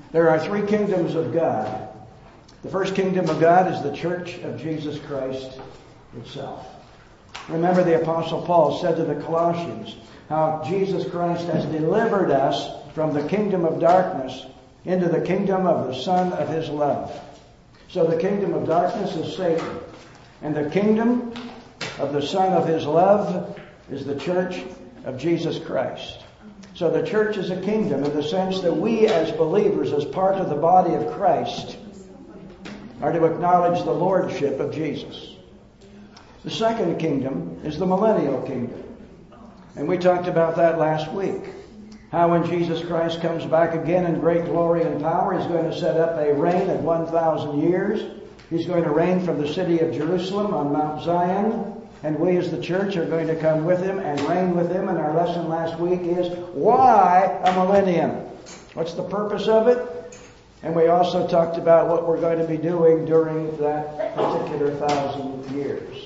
There are three kingdoms of God. The first kingdom of God is the church of Jesus Christ itself. Remember, the Apostle Paul said to the Colossians how Jesus Christ has delivered us from the kingdom of darkness into the kingdom of the Son of His love. So the kingdom of darkness is Satan. And the kingdom of the Son of His love is the church of Jesus Christ. So the church is a kingdom in the sense that we as believers, as part of the body of Christ, are to acknowledge the lordship of Jesus. The second kingdom is the millennial kingdom. And we talked about that last week. How when Jesus Christ comes back again in great glory and power, He's going to set up a reign of 1,000 years. He's going to reign from the city of Jerusalem on Mount Zion. And we as the church are going to come with Him and reign with Him. And our lesson last week is, why a millennium? What's the purpose of it? And we also talked about what we're going to be doing during that particular 1,000 years.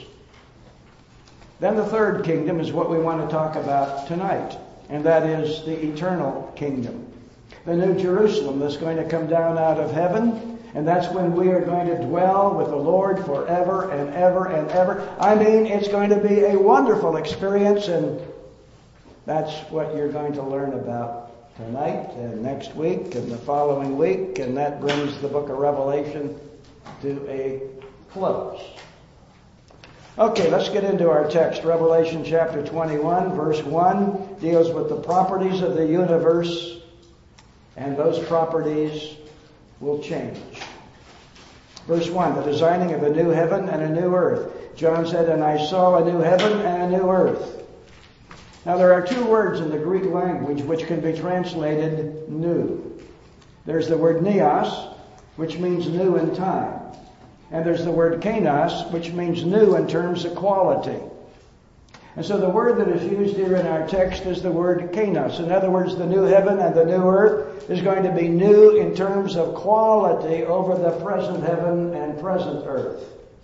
Then the third kingdom is what we want to talk about tonight. And that is the eternal kingdom. The new Jerusalem that's going to come down out of heaven. And that's when we are going to dwell with the Lord forever and ever and ever. I mean, it's going to be a wonderful experience, and that's what you're going to learn about tonight and next week and the following week, and that brings the book of Revelation to a close. Okay, let's get into our text. Revelation chapter 21, verse 1 deals with the properties of the universe, and those properties will change. Verse 1, the designing of a new heaven and a new earth. John said, and I saw a new heaven and a new earth. Now there are two words in the Greek language which can be translated new. There's the word neos, which means new in time. And there's the word kainos, which means new in terms of quality. And so the word that is used here in our text is the word kainos. In other words, the new heaven and the new earth is going to be new in terms of quality over the present heaven and present earth.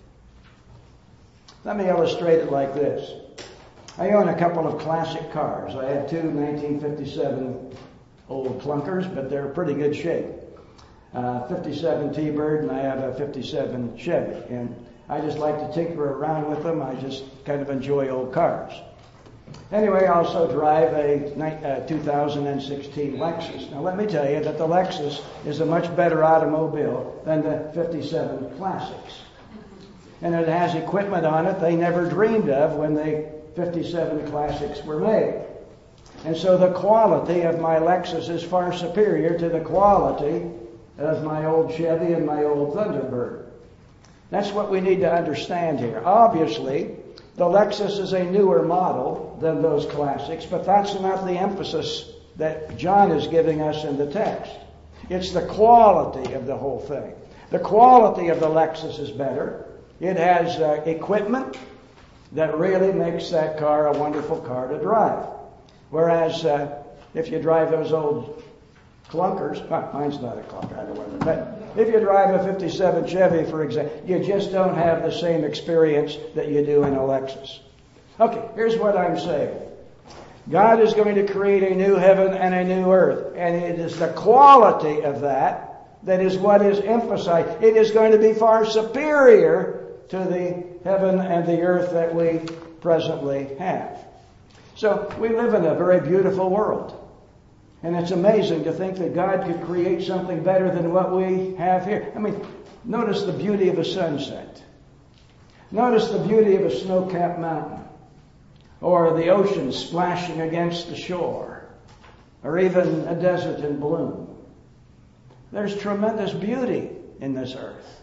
Let me illustrate it like this. I own a couple of classic cars. I have two 1957 old clunkers, but they're pretty good shape. 57 T-Bird, and I have a 57 Chevy. And I just like to tinker around with them. I just kind of enjoy old cars. Anyway, I also drive a 2016 Lexus. Now let me tell you that the Lexus is a much better automobile than the 57 Classics. And it has equipment on it they never dreamed of when the 57 Classics were made. And so the quality of my Lexus is far superior to the quality of my old Chevy and my old Thunderbird. That's what we need to understand here. Obviously, the Lexus is a newer model than those classics, but that's not the emphasis that John is giving us in the text. It's the quality of the whole thing. The quality of the Lexus is better. It has equipment that really makes that car a wonderful car to drive. Whereas if you drive those old clunkers, mine's not a clunker, I don't know, but if you drive a 57 Chevy, for example, you just don't have the same experience that you do in a Lexus. Okay, here's what I'm saying. God is going to create a new heaven and a new earth, and it is the quality of that is what is emphasized. It is going to be far superior to the heaven and the earth that we presently have. So we live in a very beautiful world. And it's amazing to think that God could create something better than what we have here. I mean, notice the beauty of a sunset. Notice the beauty of a snow-capped mountain. Or the ocean splashing against the shore. Or even a desert in bloom. There's tremendous beauty in this earth.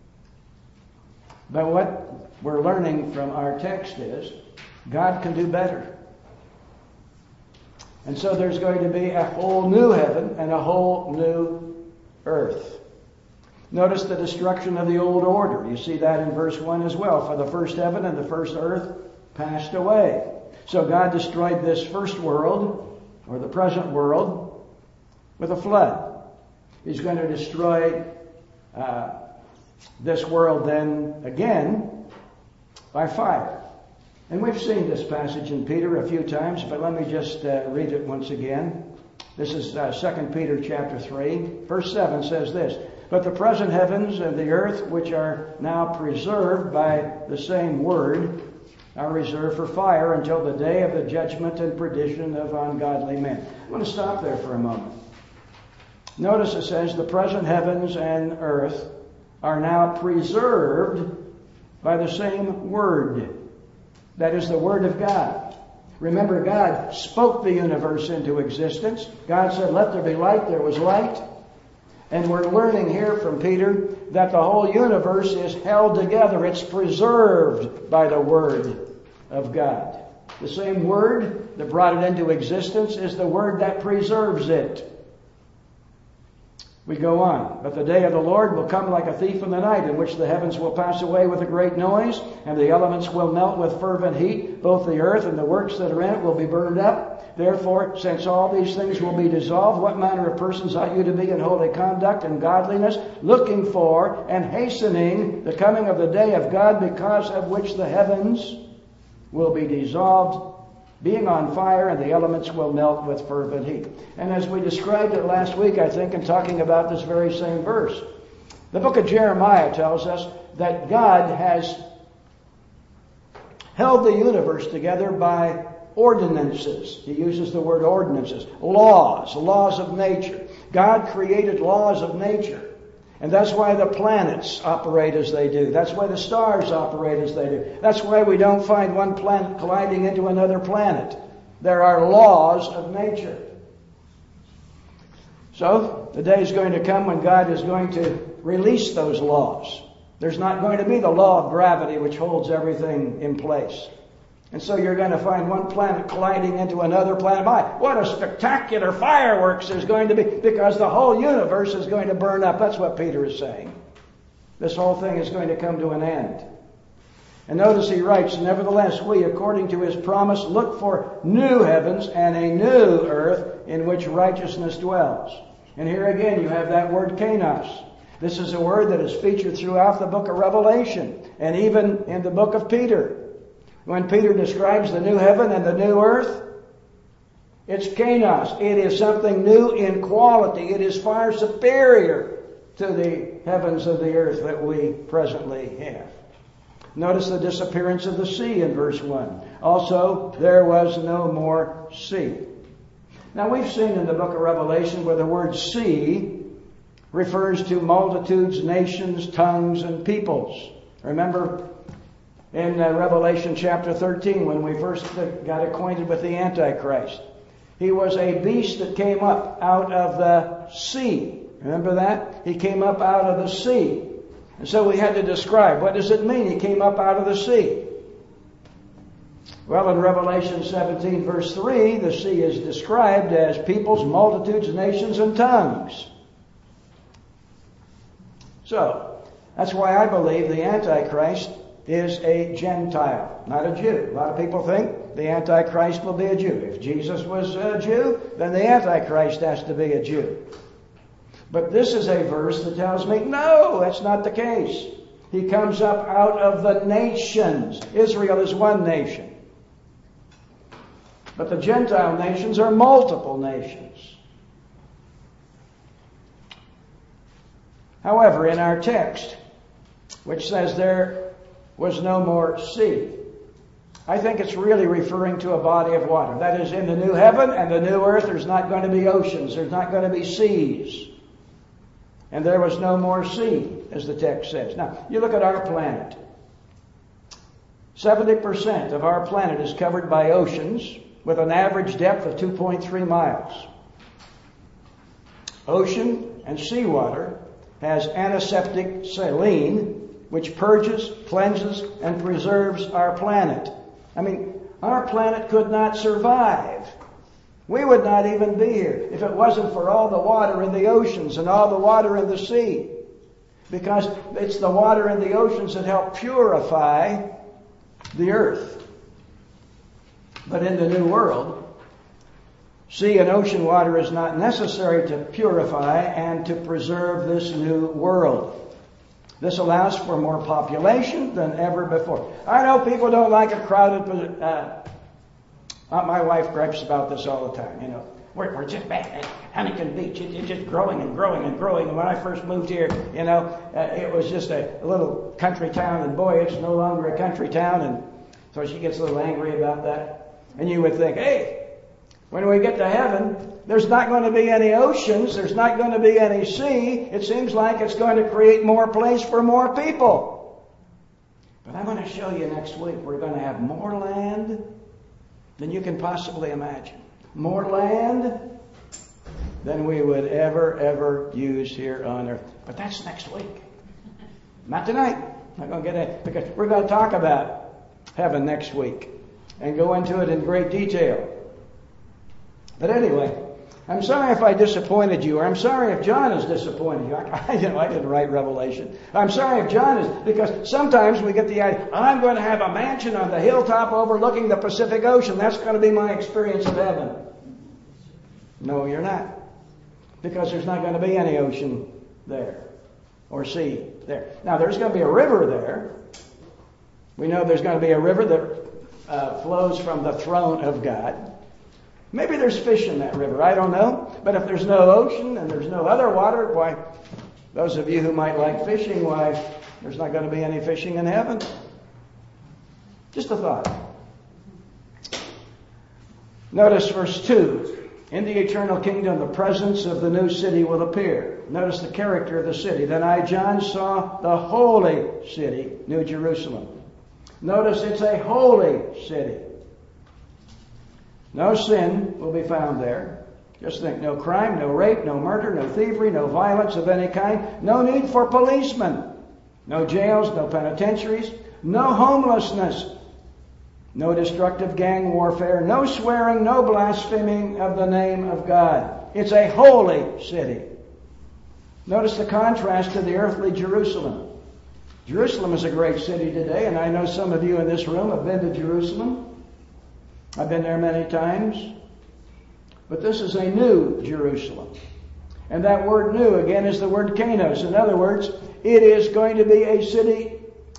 But what we're learning from our text is God can do better. And so there's going to be a whole new heaven and a whole new earth. Notice the destruction of the old order. You see that in verse 1 as well. For the first heaven and the first earth passed away. So God destroyed this first world, or the present world, with a flood. He's going to destroy this world then again by fire. And we've seen this passage in Peter a few times, but let me just read it once again. This is 2 Peter chapter 3. Verse 7 says this, "But the present heavens and the earth, which are now preserved by the same word, are reserved for fire until the day of the judgment and perdition of ungodly men." I want to stop there for a moment. Notice it says, the present heavens and earth are now preserved by the same word. That is the Word of God. Remember, God spoke the universe into existence. God said, "Let there be light." There was light. And we're learning here from Peter that the whole universe is held together. It's preserved by the Word of God. The same Word that brought it into existence is the Word that preserves it. We go on. "But the day of the Lord will come like a thief in the night, in which the heavens will pass away with a great noise, and the elements will melt with fervent heat. Both the earth and the works that are in it will be burned up. Therefore, since all these things will be dissolved, what manner of persons ought you to be in holy conduct and godliness, looking for and hastening the coming of the day of God, because of which the heavens will be dissolved, being on fire, and the elements will melt with fervent heat." And as we described it last week, I think, in talking about this very same verse, the book of Jeremiah tells us that God has held the universe together by ordinances. He uses the word ordinances. Laws of nature. God created laws of nature. And that's why the planets operate as they do. That's why the stars operate as they do. That's why we don't find one planet colliding into another planet. There are laws of nature. So, the day is going to come when God is going to release those laws. There's not going to be the law of gravity which holds everything in place. And so you're going to find one planet colliding into another planet. My, what a spectacular fireworks there's going to be, because the whole universe is going to burn up. That's what Peter is saying. This whole thing is going to come to an end. And notice he writes, "Nevertheless, we, according to his promise, look for new heavens and a new earth in which righteousness dwells." And here again you have that word kainos. This is a word that is featured throughout the book of Revelation and even in the book of Peter. When Peter describes the new heaven and the new earth, it's kainos. It is something new in quality. It is far superior to the heavens and the earth that we presently have. Notice the disappearance of the sea in verse 1. Also, there was no more sea. Now, we've seen in the book of Revelation where the word sea refers to multitudes, nations, tongues, and peoples. Remember in Revelation chapter 13, when we first got acquainted with the Antichrist. He was a beast that came up out of the sea. Remember that? He came up out of the sea. And so we had to describe, what does it mean he came up out of the sea? Well, in Revelation 17, verse 3, the sea is described as peoples, multitudes, nations, and tongues. So, that's why I believe the Antichrist is a Gentile, not a Jew. A lot of people think the Antichrist will be a Jew. If Jesus was a Jew, then the Antichrist has to be a Jew. But this is a verse that tells me, no, that's not the case. He comes up out of the nations. Israel is one nation. But the Gentile nations are multiple nations. However, in our text, which says there was no more sea, I think it's really referring to a body of water. That is, in the new heaven and the new earth, there's not going to be oceans. There's not going to be seas. And there was no more sea, as the text says. Now, you look at our planet. 70% of our planet is covered by oceans with an average depth of 2.3 miles. Ocean and seawater has antiseptic saline, which purges, cleanses, and preserves our planet. I mean, our planet could not survive. We would not even be here if it wasn't for all the water in the oceans and all the water in the sea. Because it's the water in the oceans that help purify the earth. But in the New World, sea and ocean water is not necessary to purify and to preserve this new world. This allows for more population than ever before. I know people don't like a crowded... my wife gripes about this all the time, we're just back at Huntington Beach. It's just growing and growing and growing. And when I first moved here, it was just a little country town, and boy, it's no longer a country town. And so she gets a little angry about that. And you would think, hey, when we get to heaven, there's not going to be any oceans. There's not going to be any sea. It seems like it's going to create more place for more people. But I'm going to show you next week we're going to have more land than you can possibly imagine. More land than we would ever use here on earth. But that's next week. Not tonight. I'm not going to get it, because we're going to talk about heaven next week and go into it in great detail. But anyway, I'm sorry if I disappointed you, or I'm sorry if John has disappointed you. I didn't write Revelation. I'm sorry if John is, because sometimes we get the idea, I'm going to have a mansion on the hilltop overlooking the Pacific Ocean. That's going to be my experience of heaven. No, you're not. Because there's not going to be any ocean there, or sea there. Now, there's going to be a river there. We know there's going to be a river that flows from the throne of God. Maybe there's fish in that river. I don't know. But if there's no ocean and there's no other water, why, those of you who might like fishing, why, there's not going to be any fishing in heaven. Just a thought. Notice verse 2. In the eternal kingdom, the presence of the new city will appear. Notice the character of the city. Then I, John, saw the holy city, New Jerusalem. Notice it's a holy city. No sin will be found there. Just think, no crime, no rape, no murder, no thievery, no violence of any kind. No need for policemen. No jails, no penitentiaries. No homelessness. No destructive gang warfare. No swearing, no blaspheming of the name of God. It's a holy city. Notice the contrast to the earthly Jerusalem. Jerusalem is a great city today, and I know some of you in this room have been to Jerusalem. I've been there many times. But this is a new Jerusalem. And that word new, again, is the word kainos. In other words, it is going to be a city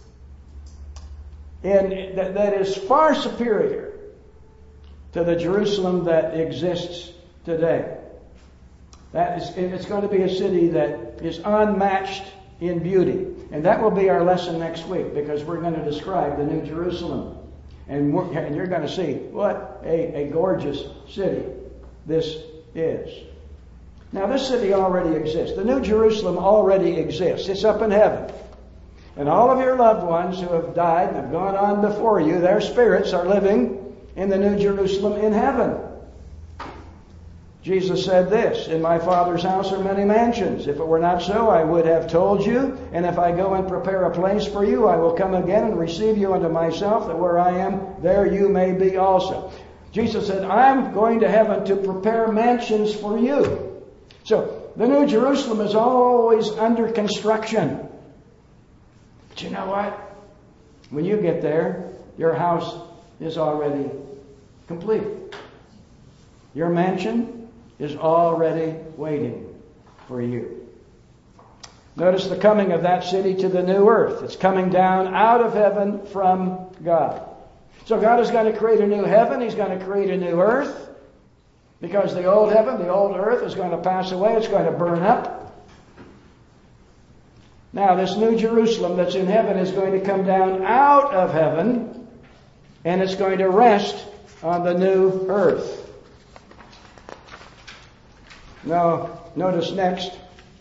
that is far superior to the Jerusalem that exists today. It's going to be a city that is unmatched in beauty. And that will be our lesson next week, because we're going to describe the New Jerusalem. And you're going to see what a gorgeous city this is. Now, this city already exists. The New Jerusalem already exists. It's up in heaven. And all of your loved ones who have died and have gone on before you, their spirits are living in the New Jerusalem in heaven. Jesus said this, in my Father's house are many mansions. If it were not so, I would have told you. And if I go and prepare a place for you, I will come again and receive you unto myself, that where I am, there you may be also. Jesus said, I'm going to heaven to prepare mansions for you. So, the New Jerusalem is always under construction. But you know what? When you get there, your house is already complete. Your mansion is already waiting for you. Notice the coming of that city to the new earth. It's coming down out of heaven from God. So God is going to create a new heaven. He's going to create a new earth. Because the old heaven, the old earth is going to pass away. It's going to burn up. Now, this New Jerusalem that's in heaven is going to come down out of heaven, and it's going to rest on the new earth. Now, notice next,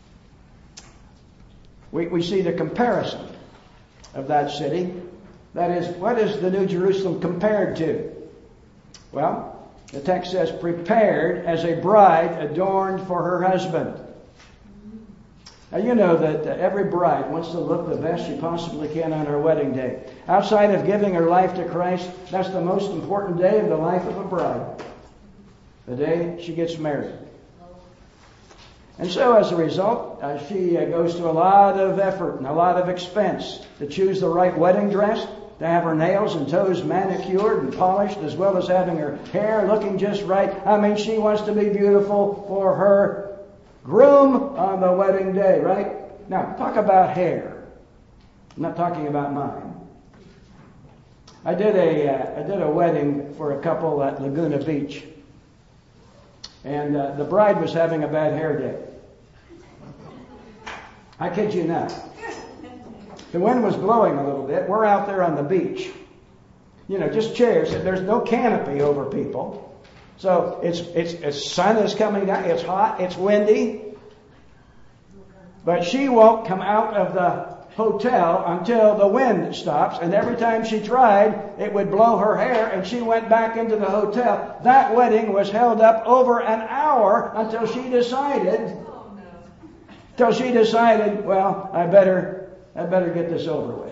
we see the comparison of that city. That is, what is the New Jerusalem compared to? Well, the text says, prepared as a bride adorned for her husband. Now, you know that every bride wants to look the best she possibly can on her wedding day. Outside of giving her life to Christ, that's the most important day of the life of a bride. The day she gets married. And so, as a result, she goes to a lot of effort and a lot of expense to choose the right wedding dress, to have her nails and toes manicured and polished, as well as having her hair looking just right. I mean, she wants to be beautiful for her groom on the wedding day, right? Now, talk about hair. I'm not talking about mine. I did a wedding for a couple at Laguna Beach. And the bride was having a bad hair day. I kid you not. The wind was blowing a little bit. We're out there on the beach. Just chairs. There's no canopy over people. So it's sun is coming down. It's hot. It's windy. But she won't come out of the hotel until the wind stops. And every time she tried, it would blow her hair, and she went back into the hotel. That wedding was held up over an hour until she decided, well, I better get this over with.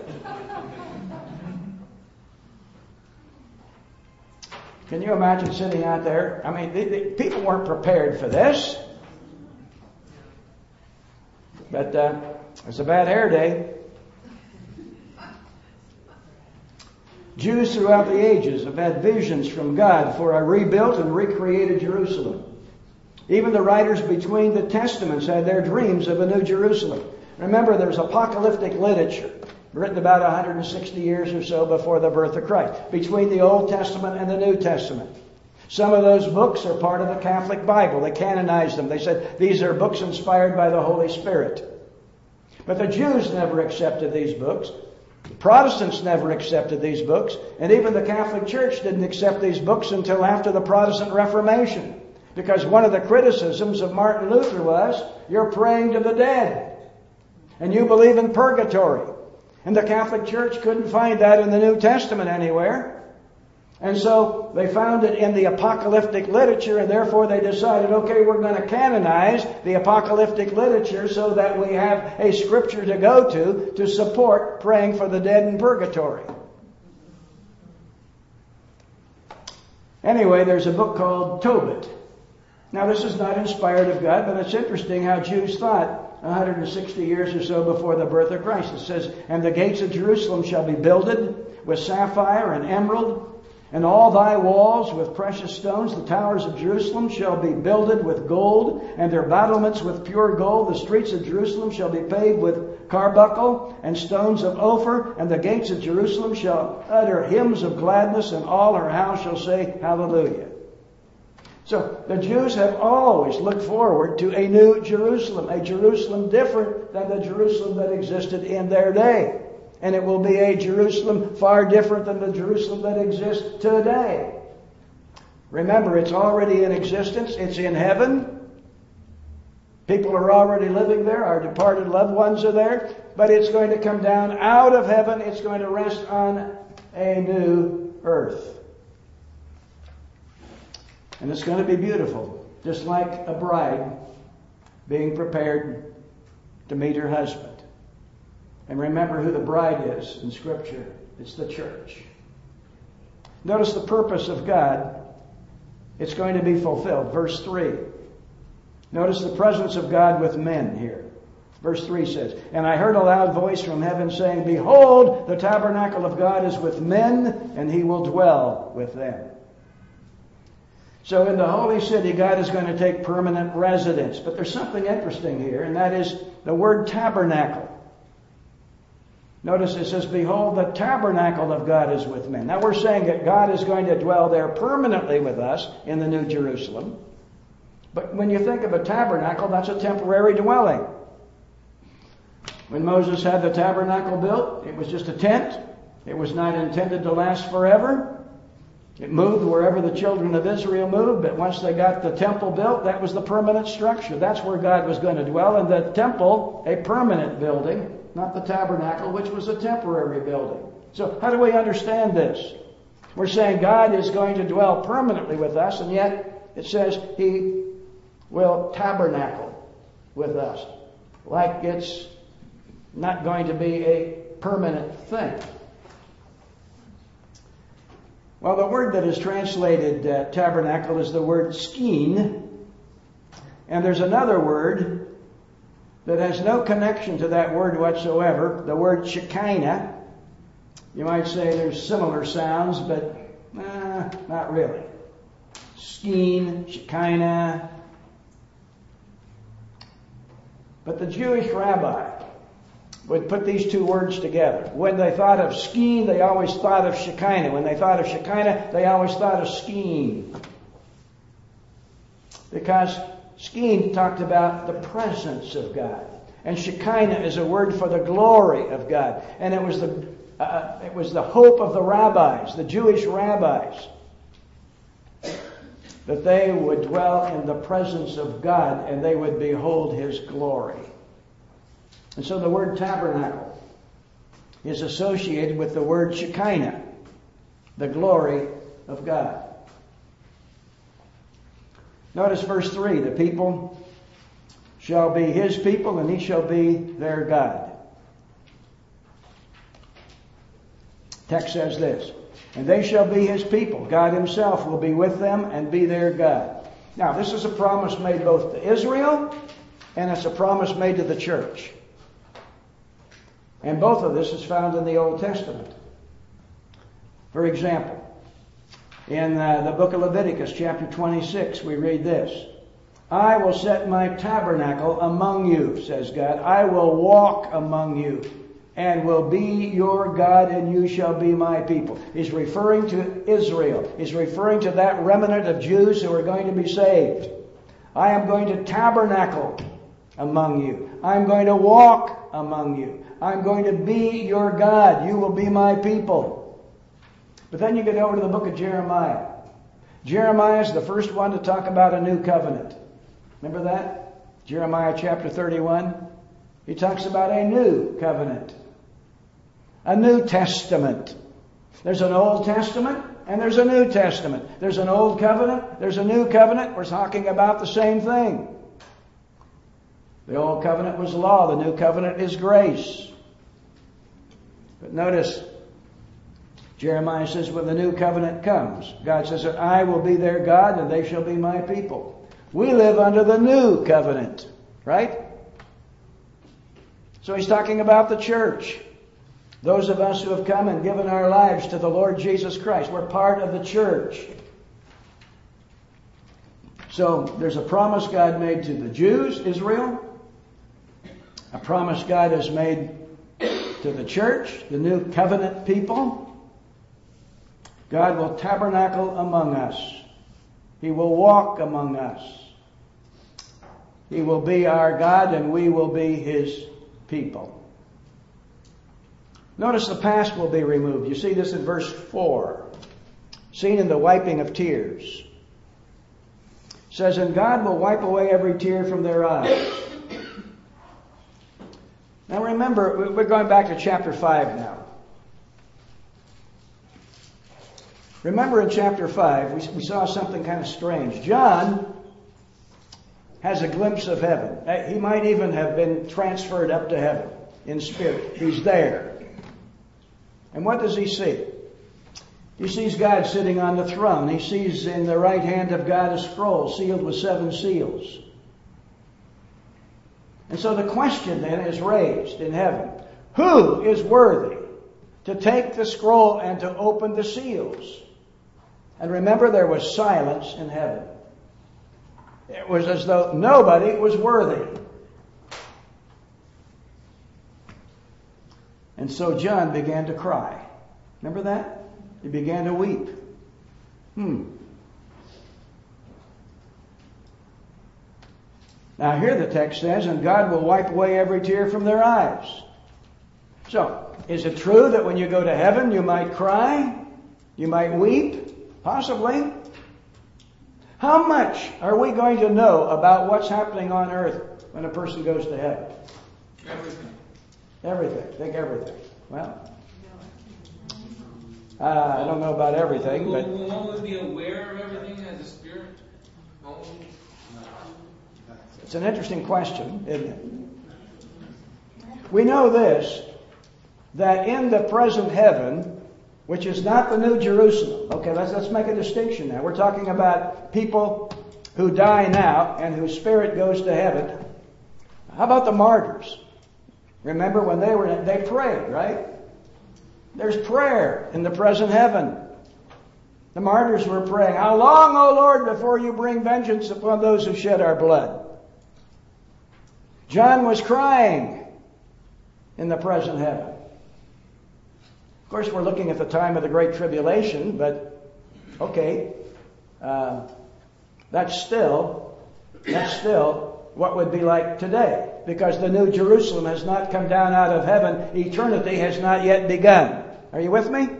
Can you imagine sitting out there? I mean, the people weren't prepared for this. But it's a bad hair day. Jews throughout the ages have had visions from God for a rebuilt and recreated Jerusalem. Even the writers between the Testaments had their dreams of a new Jerusalem. Remember, there's apocalyptic literature written about 160 years or so before the birth of Christ, between the Old Testament and the New Testament. Some of those books are part of the Catholic Bible. They canonized them. They said these are books inspired by the Holy Spirit. But the Jews never accepted these books. The Protestants never accepted these books. And even the Catholic Church didn't accept these books until after the Protestant Reformation. Because one of the criticisms of Martin Luther was, you're praying to the dead. And you believe in purgatory. And the Catholic Church couldn't find that in the New Testament anywhere. And so they found it in the apocalyptic literature, and therefore they decided, okay, we're going to canonize the apocalyptic literature so that we have a scripture to go to support praying for the dead in purgatory. Anyway, there's a book called Tobit. Now, this is not inspired of God, but it's interesting how Jews thought 160 years or so before the birth of Christ. It says, and the gates of Jerusalem shall be builded with sapphire and emerald, and all thy walls with precious stones. The towers of Jerusalem shall be builded with gold, and their battlements with pure gold. The streets of Jerusalem shall be paved with carbuncle and stones of Ophir, and the gates of Jerusalem shall utter hymns of gladness, and all her house shall say hallelujah. So the Jews have always looked forward to a new Jerusalem, a Jerusalem different than the Jerusalem that existed in their day. And it will be a Jerusalem far different than the Jerusalem that exists today. Remember, it's already in existence. It's in heaven. People are already living there. Our departed loved ones are there. But it's going to come down out of heaven. It's going to rest on a new earth. And it's going to be beautiful. Just like a bride being prepared to meet her husband. And remember who the bride is in Scripture. It's the church. Notice the purpose of God. It's going to be fulfilled. Verse 3. Notice the presence of God with men here. Verse 3 says, and I heard a loud voice from heaven saying, behold, the tabernacle of God is with men, and he will dwell with them. So in the holy city, God is going to take permanent residence. But there's something interesting here, and that is the word tabernacle. Notice it says, behold, the tabernacle of God is with men. Now we're saying that God is going to dwell there permanently with us in the New Jerusalem. But when you think of a tabernacle, that's a temporary dwelling. When Moses had the tabernacle built, it was just a tent. It was not intended to last forever. It moved wherever the children of Israel moved, but once they got the temple built, that was the permanent structure. That's where God was going to dwell. And the temple, a permanent building, not the tabernacle, which was a temporary building. So how do we understand this? We're saying God is going to dwell permanently with us, and yet it says he will tabernacle with us. Like it's not going to be a permanent thing. Well, the word that is translated tabernacle is the word skene. And there's another word that has no connection to that word whatsoever, the word Shekinah. You might say there's similar sounds, but not really. Skene, Shekinah. But the Jewish rabbi would put these two words together. When they thought of skene, they always thought of Shekinah. When they thought of Shekinah, they always thought of skene. Because Skeen talked about the presence of God. And Shekinah is a word for the glory of God. And it was the hope of the rabbis, the Jewish rabbis, that they would dwell in the presence of God and they would behold His glory. And so the word tabernacle is associated with the word Shekinah, the glory of God. Notice verse 3, the people shall be His people and He shall be their God. Text says this, and they shall be His people. God Himself will be with them and be their God. Now, this is a promise made both to Israel and it's a promise made to the church. And both of this is found in the Old Testament. For example, in the book of Leviticus, chapter 26, we read this. I will set my tabernacle among you, says God. I will walk among you and will be your God and you shall be my people. He's referring to Israel. He's referring to that remnant of Jews who are going to be saved. I am going to tabernacle among you. I'm going to walk among you. I'm going to be your God. You will be my people. But then you get over to the book of Jeremiah. Jeremiah is the first one to talk about a new covenant. Remember that? Jeremiah chapter 31. He talks about a new covenant. A New Testament. There's an Old Testament and there's a New Testament. There's an Old Covenant. There's a New Covenant. We're talking about the same thing. The Old Covenant was law. The New Covenant is grace. But notice, Jeremiah says when the New Covenant comes, God says that I will be their God and they shall be my people. We live under the New Covenant, right? So He's talking about the church. Those of us who have come and given our lives to the Lord Jesus Christ. We're part of the church. So there's a promise God made to the Jews, Israel. A promise God has made to the church, the new covenant people. God will tabernacle among us. He will walk among us. He will be our God and we will be His people. Notice the past will be removed. You see this in verse 4. Seen in the wiping of tears. It says, and God will wipe away every tear from their eyes. Now remember, we're going back to chapter 5 now. Remember in chapter 5, we saw something kind of strange. John has a glimpse of heaven. He might even have been transferred up to heaven in spirit. He's there. And what does he see? He sees God sitting on the throne. He sees in the right hand of God a scroll sealed with 7 seals. And so the question then is raised in heaven. Who is worthy to take the scroll and to open the seals? And remember, there was silence in heaven. It was as though nobody was worthy. And so John began to cry. Remember that? He began to weep. Now here the text says, and God will wipe away every tear from their eyes. So, is it true that when you go to heaven you might cry? You might weep? Possibly. How much are we going to know about what's happening on earth when a person goes to heaven? Everything. Everything. Think everything. Well, I don't know about everything, but... Will one be aware of everything as a spirit? It's an interesting question, isn't it? We know this, that in the present heaven, which is not the New Jerusalem. Okay, let's make a distinction now. We're talking about people who die now and whose spirit goes to heaven. How about the martyrs? Remember when they prayed, right? There's prayer in the present heaven. The martyrs were praying, how long, O Lord, before you bring vengeance upon those who shed our blood? John was crying in the present heaven. Of course, we're looking at the time of the Great Tribulation, but okay, that's still That's still what would be like today, because the New Jerusalem has not come down out of heaven. Eternity has not yet begun. Are you with me?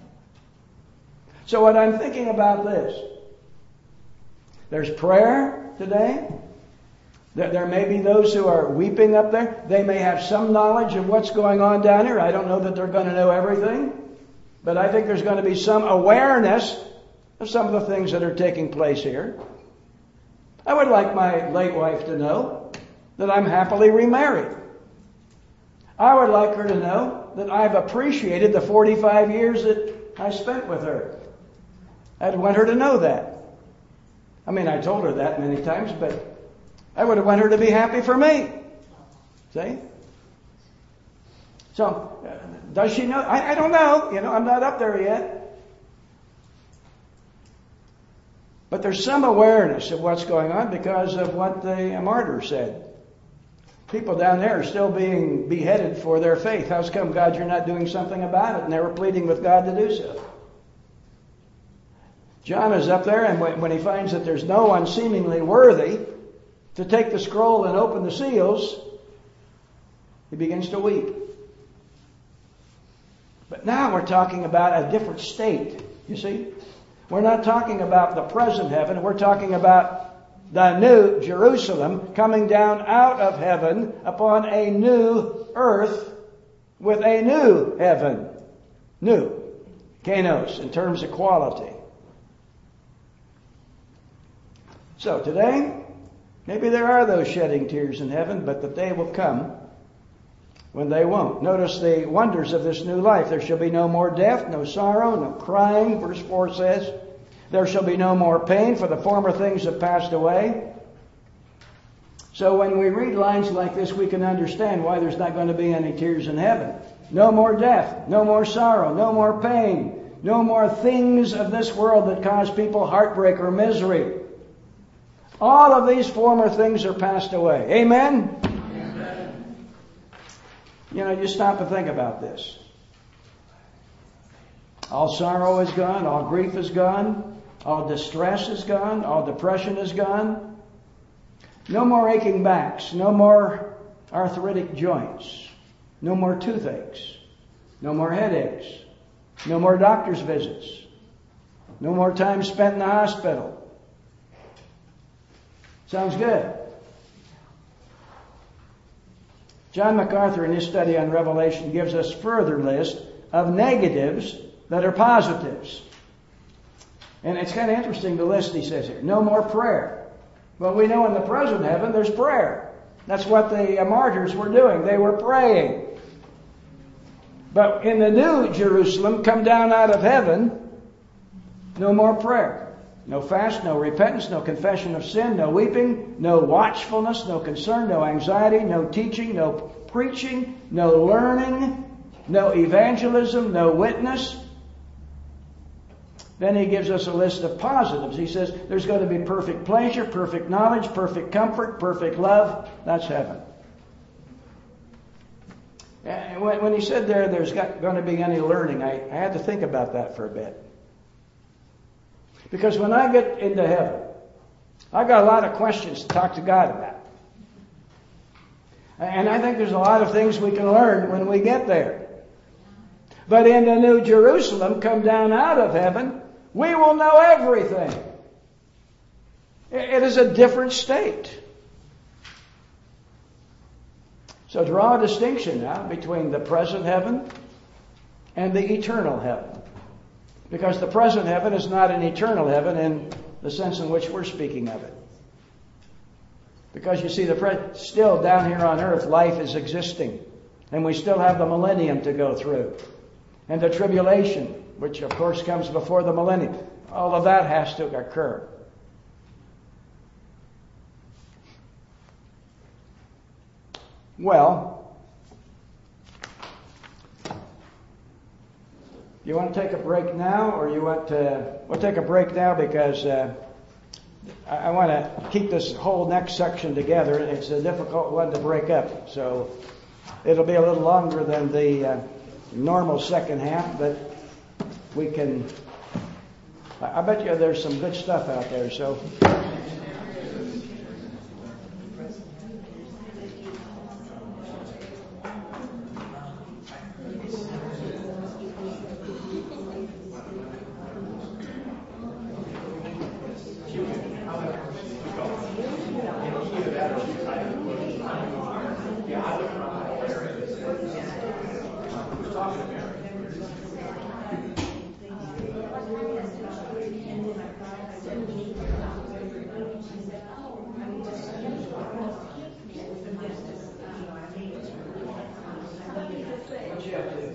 So what I'm thinking about this, there's prayer today. There may be those who are weeping up there. They may have some knowledge of what's going on down here. I don't know that they're going to know everything, but I think there's going to be some awareness of some of the things that are taking place here. I would like my late wife to know that I'm happily remarried. I would like her to know that I've appreciated the 45 years that I spent with her. I'd want her to know that. I mean, I told her that many times, but I would have wanted her to be happy for me. See? So, does she know? I don't know. I'm not up there yet. But there's some awareness of what's going on because of what the martyr said. People down there are still being beheaded for their faith. How's come, God, you're not doing something about it? And they were pleading with God to do so. John is up there, and when he finds that there's no one seemingly worthy to take the scroll and open the seals, he begins to weep. But now we're talking about a different state, you see. We're not talking about the present heaven. We're talking about the new Jerusalem coming down out of heaven upon a new earth with a new heaven. New. Kainos, in terms of quality. So today, maybe there are those shedding tears in heaven, but the day will come when they won't. Notice the wonders of this new life. There shall be no more death, no sorrow, no crying, verse 4 says. There shall be no more pain, for the former things have passed away. So when we read lines like this, we can understand why there's not going to be any tears in heaven. No more death, no more sorrow, no more pain, no more things of this world that cause people heartbreak or misery. All of these former things are passed away. Amen? Amen. You stop and think about this. All sorrow is gone. All grief is gone. All distress is gone. All depression is gone. No more aching backs. No more arthritic joints. No more toothaches. No more headaches. No more doctor's visits. No more time spent in the hospital. Sounds good. John MacArthur, in his study on Revelation, gives us further list of negatives that are positives. And it's kind of interesting, the list he says here. No more prayer. Well, we know in the present heaven there's prayer. That's what the martyrs were doing. They were praying. But in the new Jerusalem, come down out of heaven, no more prayer. No fast, no repentance, no confession of sin, no weeping, no watchfulness, no concern, no anxiety, no teaching, no preaching, no learning, no evangelism, no witness. Then he gives us a list of positives. He says there's going to be perfect pleasure, perfect knowledge, perfect comfort, perfect love. That's heaven. And when he said there's going to be any learning, I had to think about that for a bit. Because when I get into heaven, I've got a lot of questions to talk to God about. And I think there's a lot of things we can learn when we get there. But in the New Jerusalem, come down out of heaven, we will know everything. It is a different state. So draw a distinction now between the present heaven and the eternal heaven. Because the present heaven is not an eternal heaven in the sense in which we're speaking of it. Because you see, still down here on earth, life is existing. And we still have the millennium to go through. And the tribulation, which of course comes before the millennium. All of that has to occur. Well, you want to take a break now, or you want to... We'll take a break now because I want to keep this whole next section together. It's a difficult one to break up, so it'll be a little longer than the normal second half, but we can... I bet you there's some good stuff out there, so... what you have to do.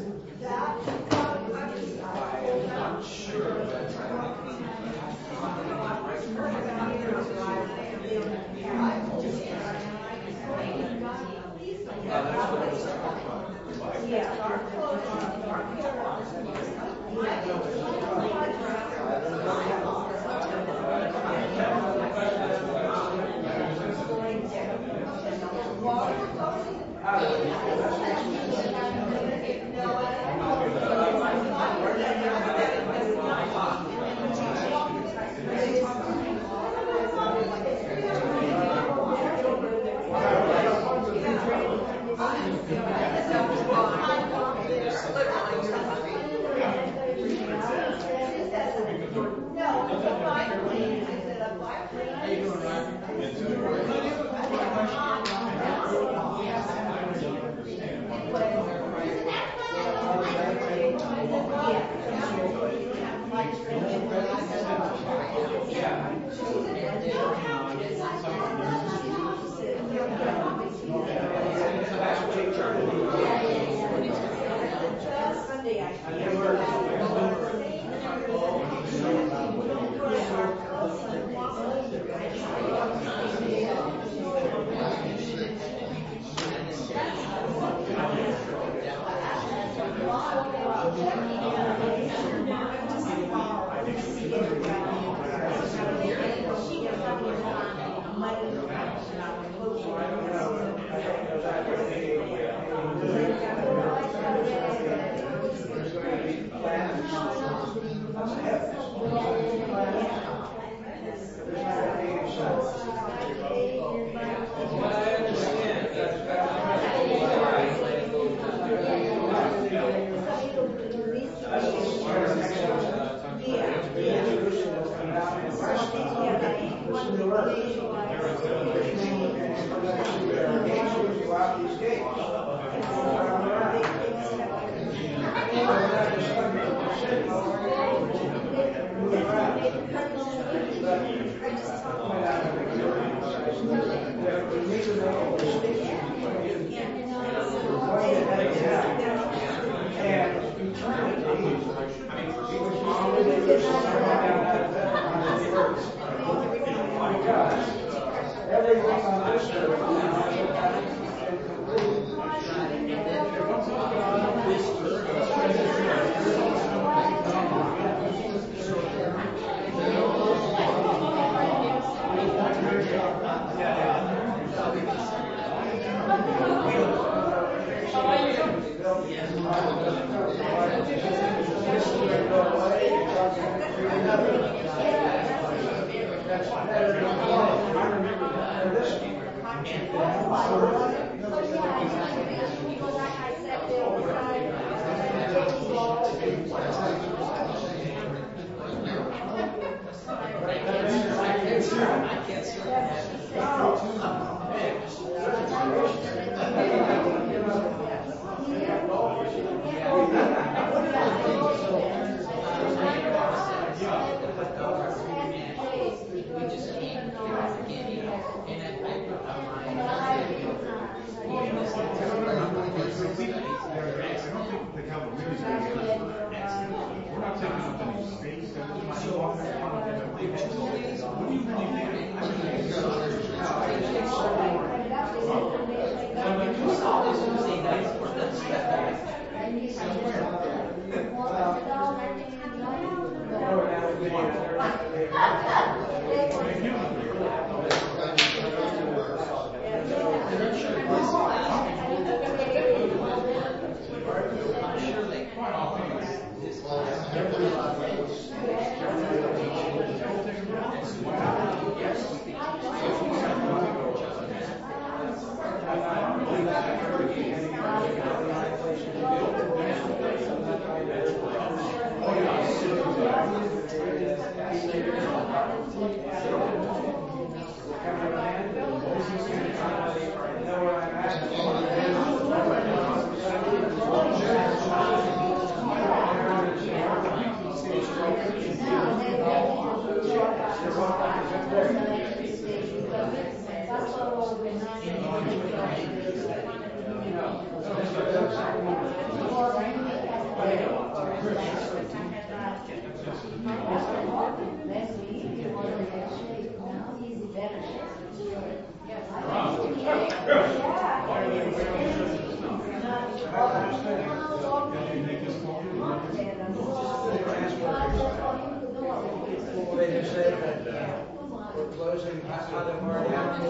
They just said that we're closing other party out.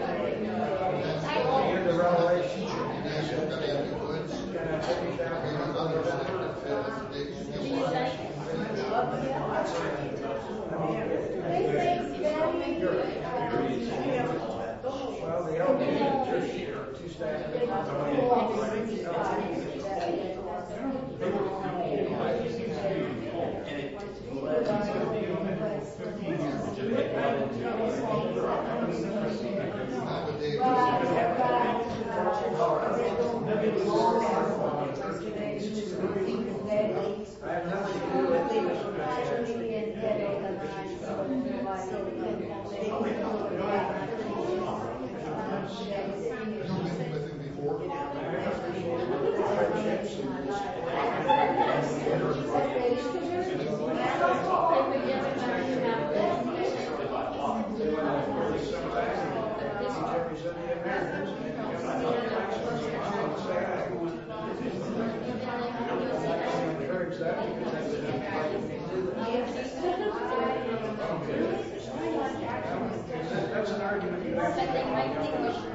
Hear the revelation. Gonna finish well, the elders, two staff. That's an argument you have to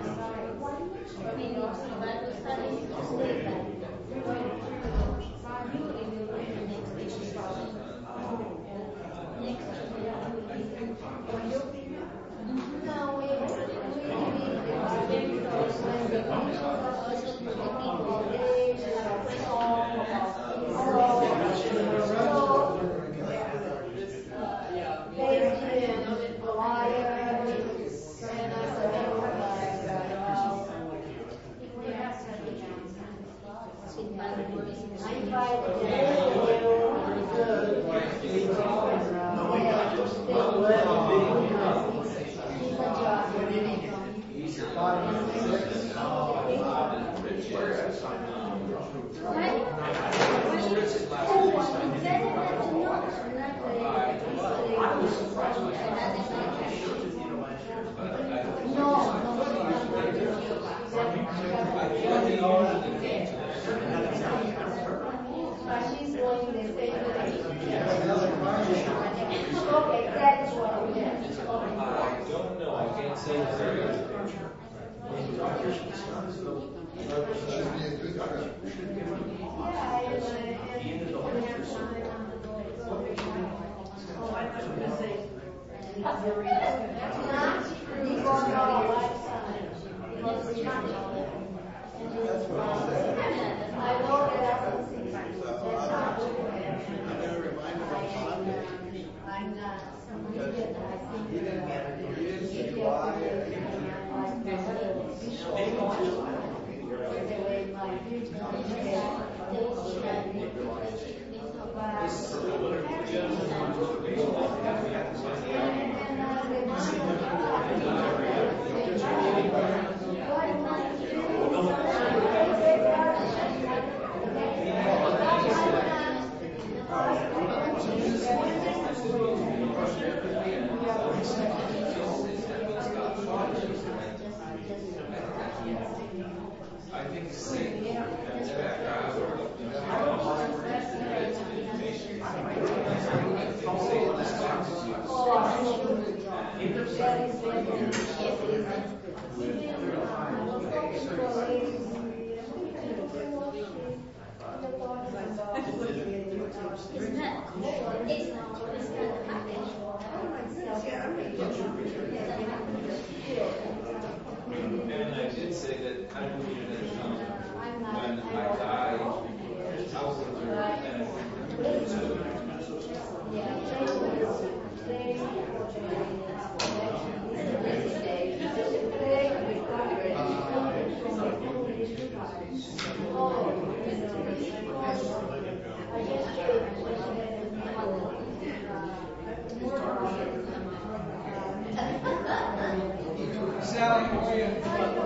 Sally, how are you?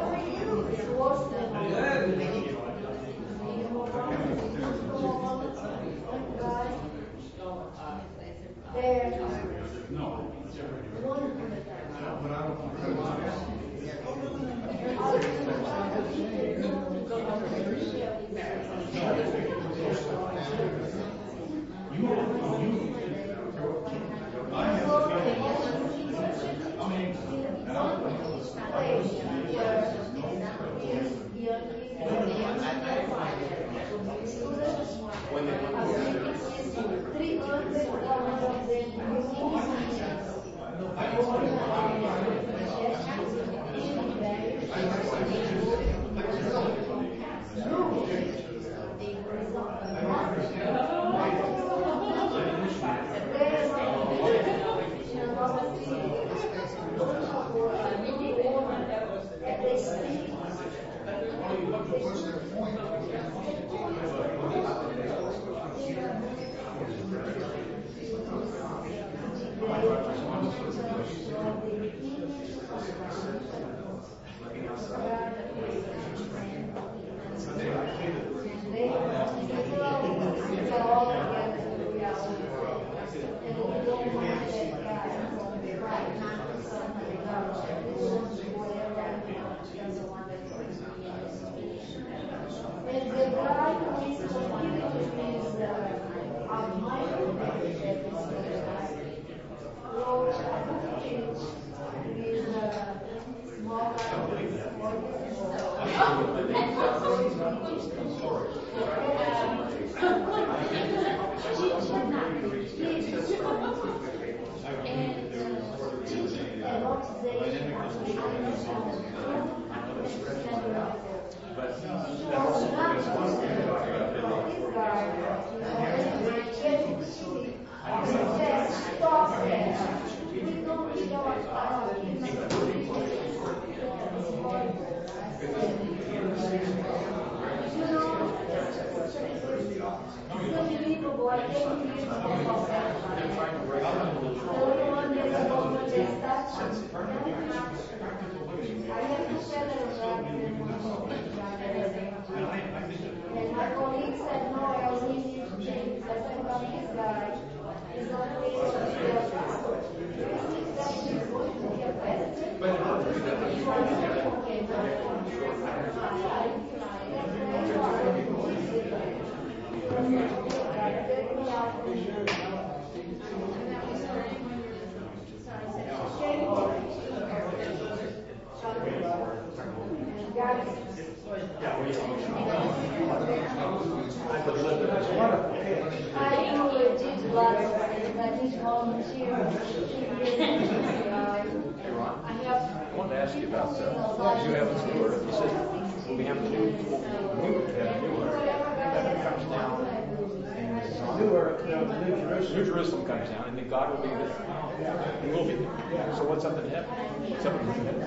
New Jerusalem comes down, and then God will be there. He will be there. So what's up in heaven? What's up in heaven?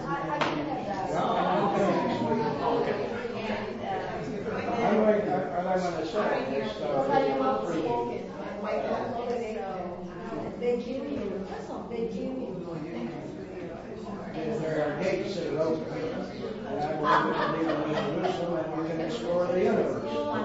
Okay. What I want to say is there are gates that are open, and I want you to leave in Jerusalem, and you can explore the universe.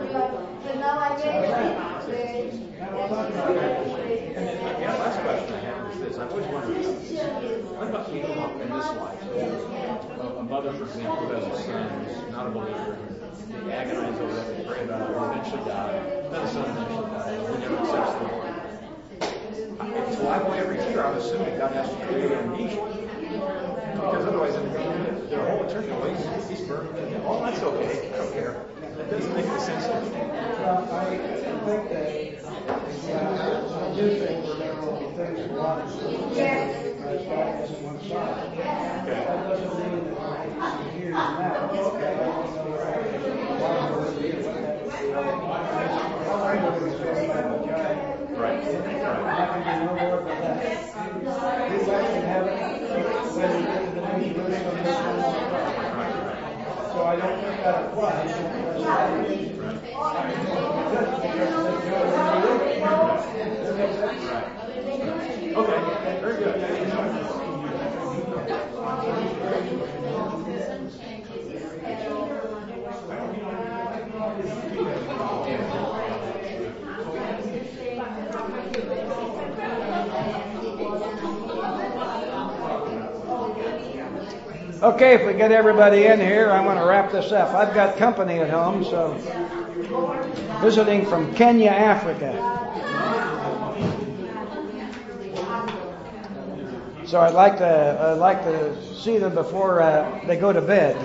Last question I have is this. I've always wondered, what about people in this life? A mother, for example, who has a son who's not a believer. They agonize over that, they pray about it, they eventually die. Then the son eventually dies. He never accepts the Lord. So every year I'm assuming God has to create amnesia. Because otherwise, their whole eternity, he's burned. Oh, that's okay. I don't care. That doesn't make any sense to me. Well, I think that I do think there will be things that God is doing as God is on one side. That doesn't mean that it's here and now. Okay, I don't know where I Right. I can do no more than that. He's back in heaven, whether you get to the new Jerusalem this one. So I don't think that applies. Okay, very good. Okay, if we get everybody in here, I want to wrap this up. I've got company at home, so visiting from Kenya, Africa. So I'd like to see them before they go to bed.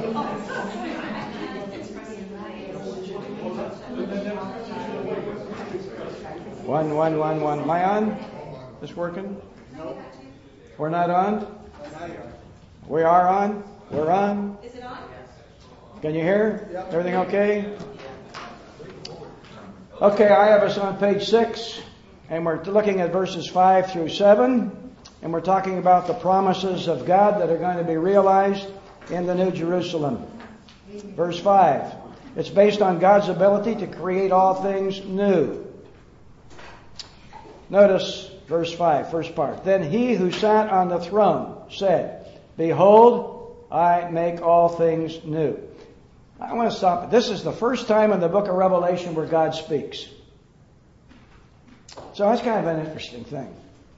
One. Am I on? This working? We're not on? We are on? We're on? Is it on? Can you hear? Everything okay? Okay, I have us on page 6, and we're looking at verses 5 through 7, and we're talking about the promises of God that are going to be realized in the New Jerusalem. Verse 5. It's based on God's ability to create all things new. Notice verse 5, first part. Then he who sat on the throne said, Behold, I make all things new. I want to stop. This is the first time in the book of Revelation where God speaks. So that's kind of an interesting thing.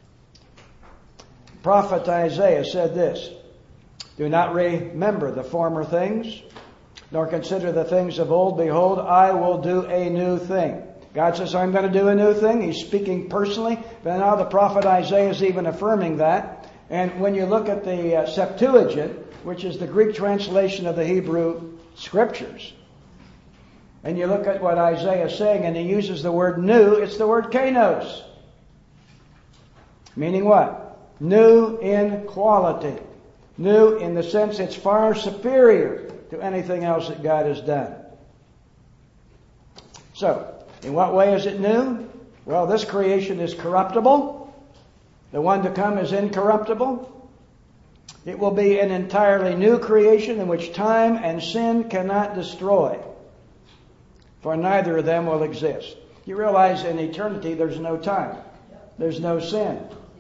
Prophet Isaiah said this, Do not remember the former things, nor consider the things of old. Behold, I will do a new thing. God says, I'm going to do a new thing. He's speaking personally. But now the prophet Isaiah is even affirming that. And when you look at the Septuagint, which is the Greek translation of the Hebrew Scriptures, and you look at what Isaiah is saying, and he uses the word new, it's the word kainos. Meaning what? New in quality. New in the sense it's far superior to anything else that God has done. So, in what way is it new? Well, this creation is corruptible. The one to come is incorruptible. It will be an entirely new creation in which time and sin cannot destroy, for neither of them will exist. You realize in eternity there's no time. There's no sin.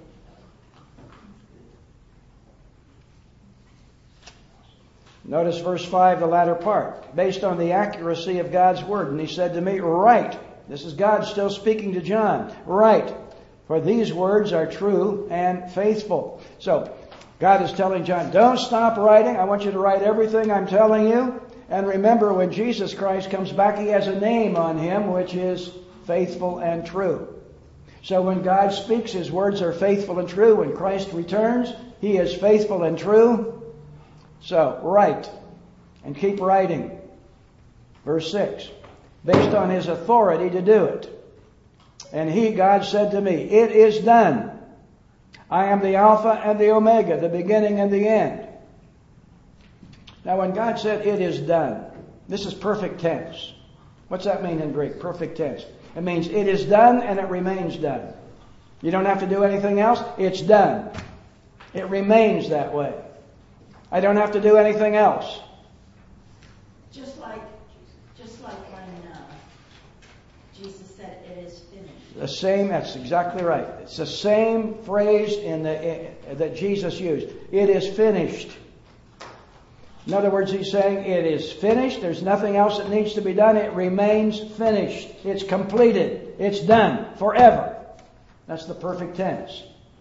Notice verse 5, the latter part. Based on the accuracy of God's word. And he said to me, Write. This is God still speaking to John. Write. For these words are true and faithful. So, God is telling John, don't stop writing. I want you to write everything I'm telling you. And remember, when Jesus Christ comes back, He has a name on Him, which is faithful and true. So when God speaks, His words are faithful and true. When Christ returns, He is faithful and true. So, write. And keep writing. Verse 6. Based on His authority to do it. And He, God, said to me, It is done. I am the Alpha and the Omega, the beginning and the end. Now when God said, It is done, this is perfect tense. What's that mean in Greek? Perfect tense. It means it is done and it remains done. You don't have to do anything else. It's done. It remains that way. I don't have to do anything else. Just like when Jesus said, "It is finished." The same. That's exactly right. It's the same phrase that Jesus used. It is finished. In other words, He's saying it is finished. There's nothing else that needs to be done. It remains finished. It's completed. It's done forever. That's the perfect tense.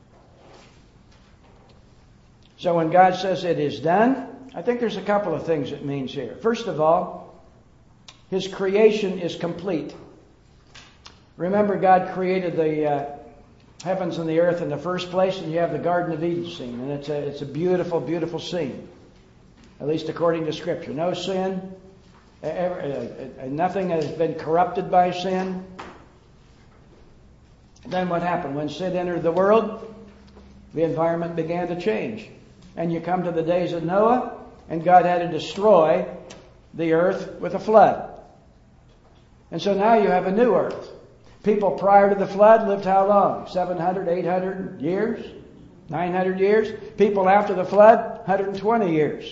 So when God says it is done, I think there's a couple of things it means here. First of all, His creation is complete. Remember, God created the heavens and the earth in the first place, and you have the Garden of Eden scene, and it's a beautiful, beautiful scene, at least according to Scripture. No sin, nothing has been corrupted by sin. Then what happened? When sin entered the world, the environment began to change. And you come to the days of Noah, and God had to destroy the earth with a flood. And so now you have a new earth. People prior to the flood lived how long? 700, 800 years? 900 years? People after the flood, 120 years.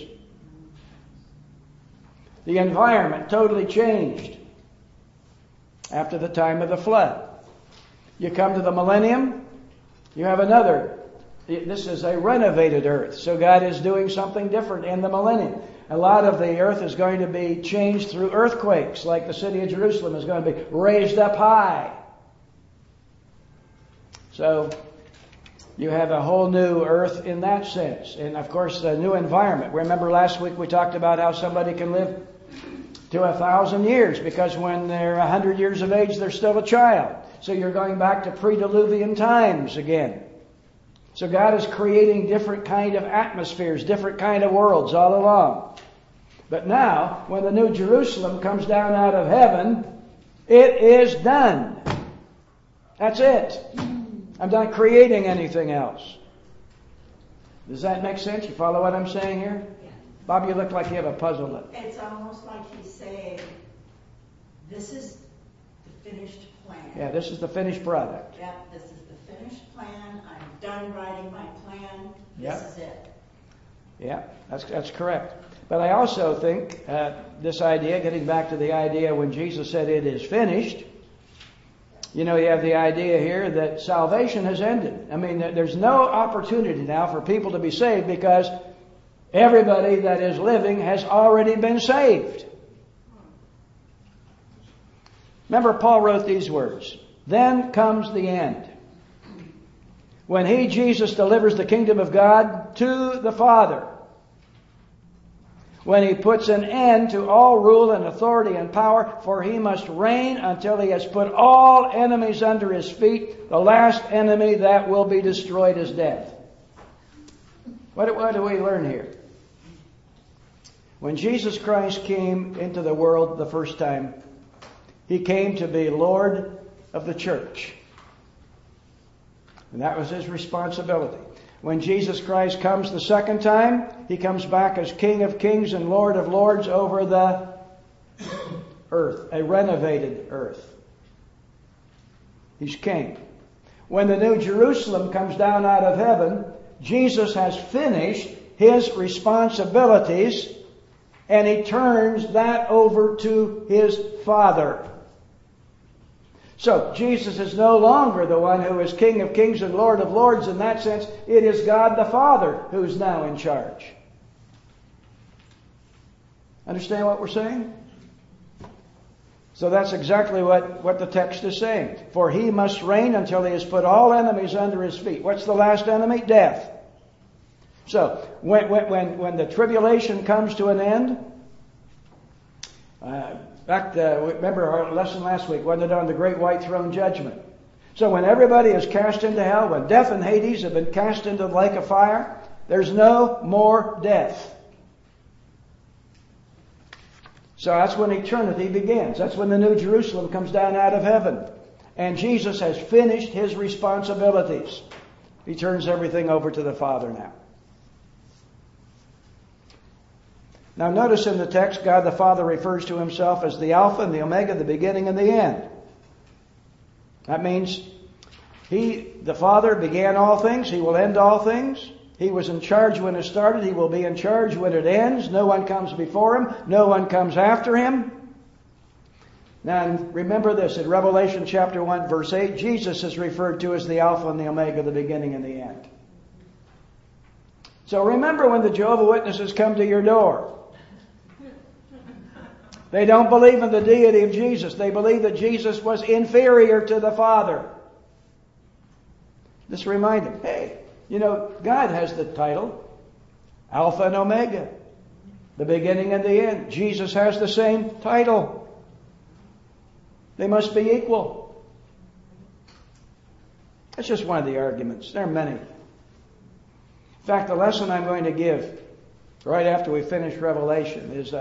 The environment totally changed after the time of the flood. You come to the millennium, you have another. This is a renovated earth. So God is doing something different in the millennium. A lot of the earth is going to be changed through earthquakes, like the city of Jerusalem is going to be raised up high. So You have a whole new earth in that sense. And of course, a new environment. Remember last week we talked about how somebody can live to 1,000 years because when they're 100 years of age, they're still a child. So you're going back to pre-Diluvian times again. So God is creating different kind of atmospheres, different kind of worlds all along. But now, when the New Jerusalem comes down out of heaven, it is done. That's it. I'm not creating anything else. Does that make sense? You follow what I'm saying here? Yeah. Bob, you look like you have a puzzle lip. It's almost like he's saying, this is the finished plan. Yeah, this is the finished product. Yep, this is the finished plan. I'm done writing my plan. This Yep. is it. Yeah, that's correct. But I also think this idea, getting back to the idea when Jesus said it is finished, you know, you have the idea here that salvation has ended. I mean, there's no opportunity now for people to be saved because everybody that is living has already been saved. Remember, Paul wrote these words, "Then comes the end. When He, Jesus, delivers the kingdom of God to the Father. When He puts an end to all rule and authority and power, for He must reign until He has put all enemies under His feet. The last enemy that will be destroyed is death." What do we learn here? When Jesus Christ came into the world the first time, He came to be Lord of the church. And that was His responsibility. When Jesus Christ comes the second time, He comes back as King of kings and Lord of lords over the earth, a renovated earth. He's King. When the New Jerusalem comes down out of heaven, Jesus has finished His responsibilities and He turns that over to His Father. So, Jesus is no longer the one who is King of kings and Lord of lords. In that sense, it is God the Father who is now in charge. Understand what we're saying? So that's exactly what the text is saying. For He must reign until He has put all enemies under His feet. What's the last enemy? Death. So, when the tribulation comes to an end, remember our lesson last week, wasn't it on the great white throne judgment? So when everybody is cast into hell, when death and Hades have been cast into the lake of fire, there's no more death. So that's when eternity begins. That's when the New Jerusalem comes down out of heaven. And Jesus has finished His responsibilities. He turns everything over to the Father now. Now notice in the text, God the Father refers to Himself as the Alpha and the Omega, the beginning and the end. That means He, the Father, began all things. He will end all things. He was in charge when it started. He will be in charge when it ends. No one comes before Him. No one comes after Him. Now remember this, in Revelation chapter 1 verse 8, Jesus is referred to as the Alpha and the Omega, the beginning and the end. So remember when the Jehovah's Witnesses come to your door. They don't believe in the deity of Jesus. They believe that Jesus was inferior to the Father. Just remind them, hey, you know, God has the title Alpha and Omega, the beginning and the end. Jesus has the same title. They must be equal. That's just one of the arguments. There are many. In fact, the lesson I'm going to give right after we finish Revelation is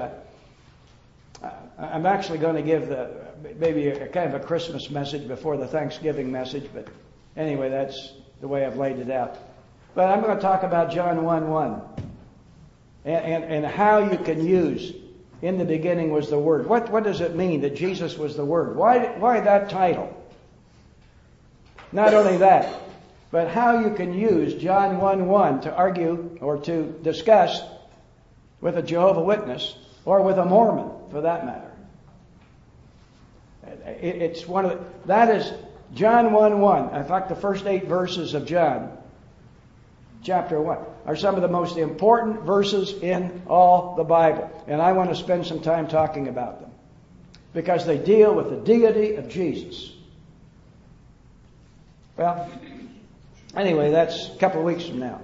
I'm actually going to give maybe a kind of a Christmas message before the Thanksgiving message, but anyway, that's the way I've laid it out. But I'm going to talk about John 1:1 and how you can use in the beginning was the Word. What does it mean that Jesus was the Word? Why that title? Not only that, but how you can use John 1:1 to argue or to discuss with a Jehovah's Witness or with a Mormon, for that matter. It's that is John 1:1. In fact, the first 8 verses of John chapter 1 are some of the most important verses in all the Bible. And I want to spend some time talking about them because they deal with the deity of Jesus. Well, Anyway, that's a couple of weeks from now.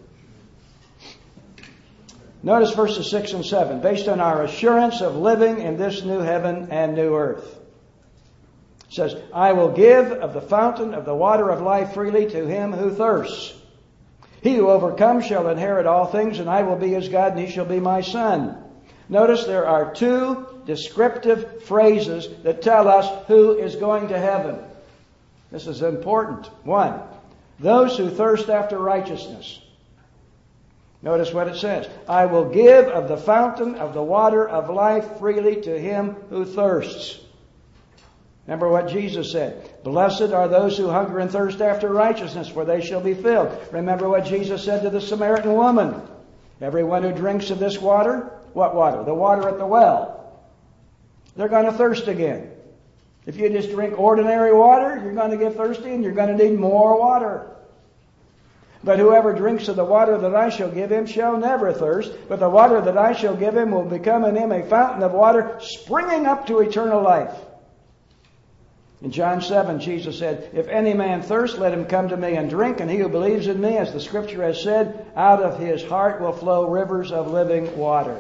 Notice verses 6 and 7. Based on our assurance of living in this new heaven and new earth. It says, I will give of the fountain of the water of life freely to him who thirsts. He who overcomes shall inherit all things, and I will be his God, and he shall be my son. Notice there are two descriptive phrases that tell us who is going to heaven. This is important. One, those who thirst after righteousness. Notice what it says. I will give of the fountain of the water of life freely to him who thirsts. Remember what Jesus said. Blessed are those who hunger and thirst after righteousness, for they shall be filled. Remember what Jesus said to the Samaritan woman. Everyone who drinks of this water, what water? The water at the well. They're going to thirst again. If you just drink ordinary water, you're going to get thirsty and you're going to need more water. But whoever drinks of the water that I shall give him shall never thirst, but the water that I shall give him will become in him a fountain of water springing up to eternal life. In John 7, Jesus said, if any man thirst, let him come to me and drink, and he who believes in me, as the Scripture has said, out of his heart will flow rivers of living water.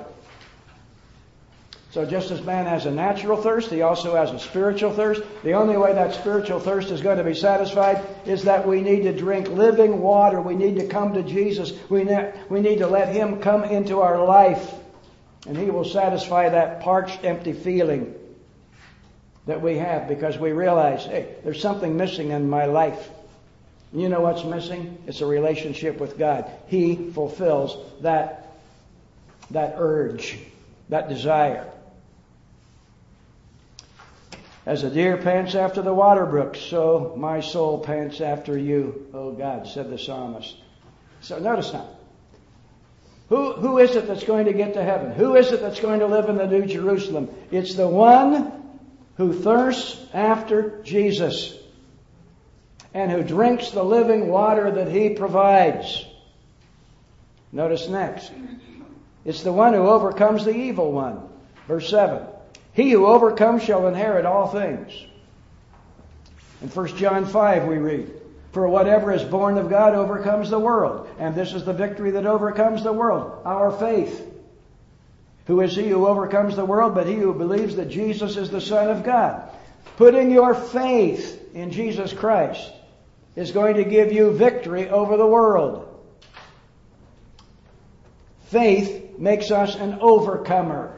So just as man has a natural thirst, he also has a spiritual thirst. The only way that spiritual thirst is going to be satisfied is that we need to drink living water. We need to come to Jesus. We need to let him come into our life, and he will satisfy that parched, empty feeling that we have, because we realize, hey, there's something missing in my life. And you know what's missing? It's a relationship with God. He fulfills that urge, that desire. As a deer pants after the water brooks, so my soul pants after you, O God, said the psalmist. So notice now. Who is it that's going to get to heaven? Who is it that's going to live in the New Jerusalem? It's the one who thirsts after Jesus and who drinks the living water that he provides. Notice next. It's the one who overcomes the evil one. Verse 7. He who overcomes shall inherit all things. In 1 John 5 we read, for whatever is born of God overcomes the world. And this is the victory that overcomes the world, our faith. Who is he who overcomes the world but he who believes that Jesus is the Son of God? Putting your faith in Jesus Christ is going to give you victory over the world. Faith makes us an overcomer.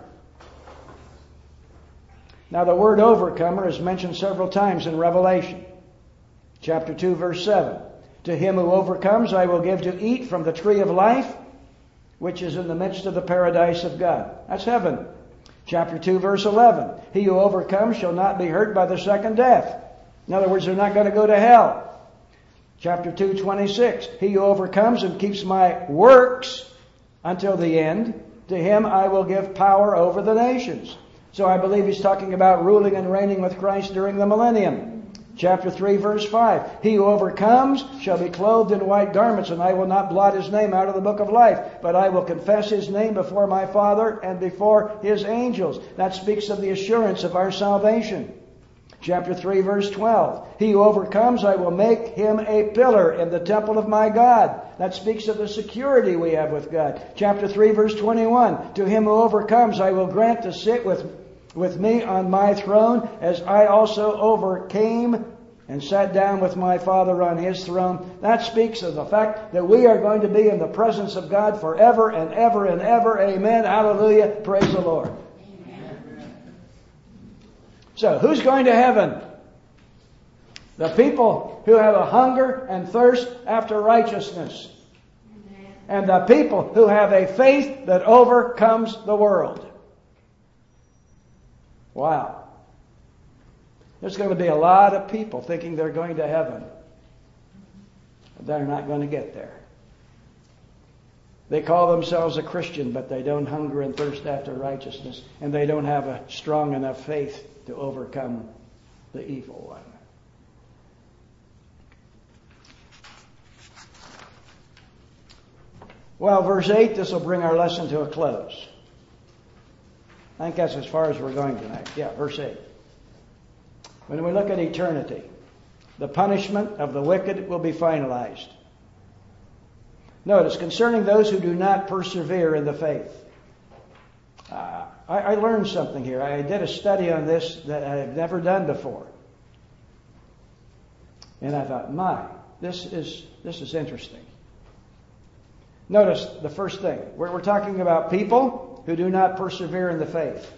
Now the word overcomer is mentioned several times in Revelation. Chapter 2, verse 7. To him who overcomes I will give to eat from the tree of life, which is in the midst of the paradise of God. That's heaven. Chapter 2, verse 11. He who overcomes shall not be hurt by the second death. In other words, they're not going to go to hell. Chapter 2, 26. He who overcomes and keeps my works until the end, to him I will give power over the nations. So I believe he's talking about ruling and reigning with Christ during the millennium. Chapter 3, verse 5. He who overcomes shall be clothed in white garments, and I will not blot his name out of the book of life, but I will confess his name before my Father and before his angels. That speaks of the assurance of our salvation. Chapter 3, verse 12. He who overcomes, I will make him a pillar in the temple of my God. That speaks of the security we have with God. Chapter 3, verse 21. To him who overcomes, I will grant to sit with me on my throne, as I also overcame and sat down with my Father on his throne. That speaks of the fact that we are going to be in the presence of God forever and ever and ever. Amen. Hallelujah. Praise the Lord. Amen. So, who's going to heaven? The people who have a hunger and thirst after righteousness. Amen. And the people who have a faith that overcomes the world. Wow. There's going to be a lot of people thinking they're going to heaven. But they're not going to get there. They call themselves a Christian, but they don't hunger and thirst after righteousness. And they don't have a strong enough faith to overcome the evil one. Well, verse 8, this will bring our lesson to a close. I think that's as far as we're going tonight. Yeah, verse 8. When we look at eternity, the punishment of the wicked will be finalized. Notice, concerning those who do not persevere in the faith. I learned something here. I did a study on this that I have never done before. And I thought, this is interesting. Notice the first thing. We're talking about people who do not persevere in the faith.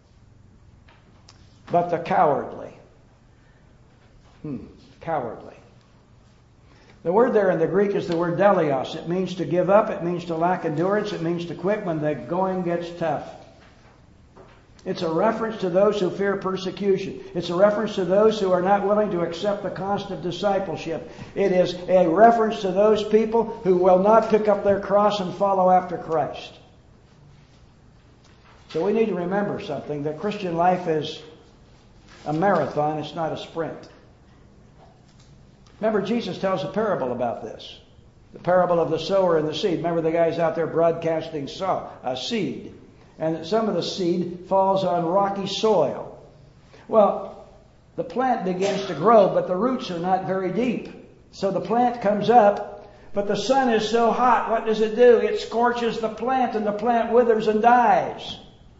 But the cowardly. Cowardly. The word there in the Greek is the word delios. It means to give up. It means to lack endurance. It means to quit when the going gets tough. It's a reference to those who fear persecution. It's a reference to those who are not willing to accept the cost of discipleship. It is a reference to those people who will not pick up their cross and follow after Christ. So we need to remember something. That Christian life is a marathon. It's not a sprint. Remember, Jesus tells a parable about this. The parable of the sower and the seed. Remember the guys out there broadcasting a seed. And some of the seed falls on rocky soil. Well, the plant begins to grow, but the roots are not very deep. So the plant comes up, but the sun is so hot, what does it do? It scorches the plant, and the plant withers and dies.